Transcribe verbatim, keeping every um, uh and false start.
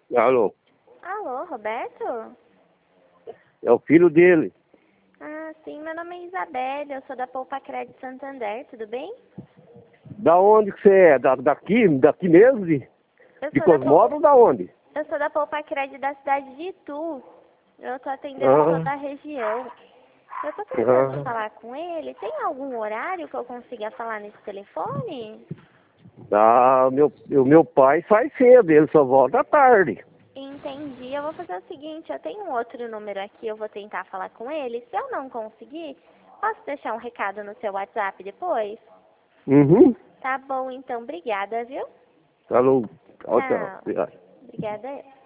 Alô, Alô, Roberto? é o filho dele. Ah, sim, meu nome é Isabelle, eu sou da Poupa Crédito Santander, tudo bem? Da onde que você é? Da, daqui? Daqui mesmo? De, Eu de sou da Poupa, Cosmópolis ou da onde? eu sou da Poupa Crédito da cidade de Itu. Eu tô atendendo toda a Ah, região. Eu tô tentando ah, falar com ele. Tem algum horário que eu consiga falar nesse telefone? ah, meu, o meu pai sai cedo, ele só volta à tarde. Entendi. Eu vou fazer o seguinte, eu tenho um outro número aqui, eu vou tentar falar com ele. Se eu não conseguir, posso deixar um recado no seu WhatsApp depois? Uhum. Tá bom, então. Obrigada, viu? Falou. Tchau, tchau. Tchau. Obrigado. Obrigada.